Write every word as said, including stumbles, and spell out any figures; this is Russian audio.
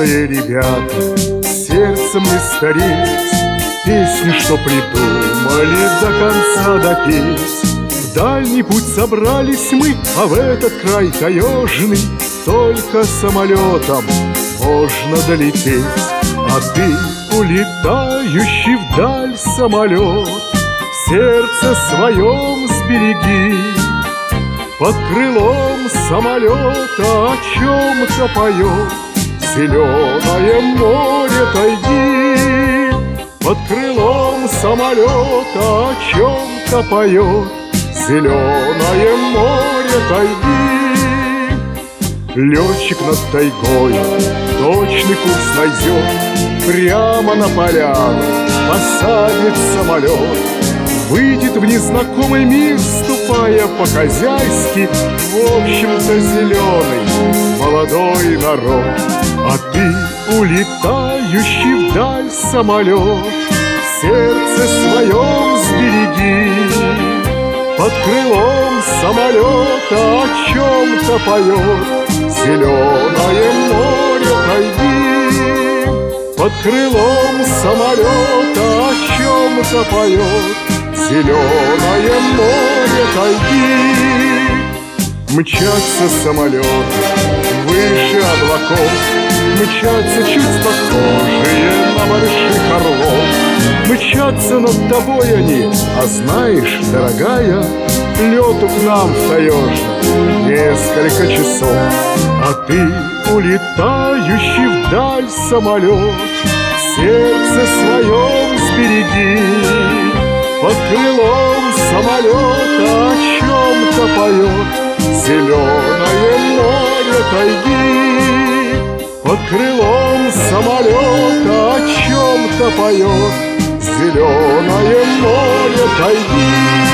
Славные ребята, сердцем не стареть, песню, что придумали, до конца допеть. В дальний путь собрались мы, а в этот край таежный только самолетом можно долететь. А ты, улетающий вдаль самолет, в сердце своем сбереги. Под крылом самолета о чем-то поет зеленое море тайги. Под крылом самолета о чем-то поет зеленое море тайги. Летчик над тайгой точный курс найдет, прямо на поляну посадит самолет. Выйдет в незнакомый мир, ступая по-хозяйски, в общем-то зеленый молодой народ. А ты, улетающий вдаль самолет, в сердце своем сбереги. Под крылом самолета о чем-то поет зеленое море тайги. Под крылом самолета о чем-то поет зеленое море тайги. Мчатся самолеты выше облаков, мчатся чуть похожие на больших орлов. Мчатся над тобой они, а знаешь, дорогая, лету к нам в таежный несколько часов. А ты, улетающий вдаль самолет, в сердце своем сбереги. Под крылом самолета о чем-то поет зеленое море тайги. Под крылом самолета о чем-то поет зеленое море тайги.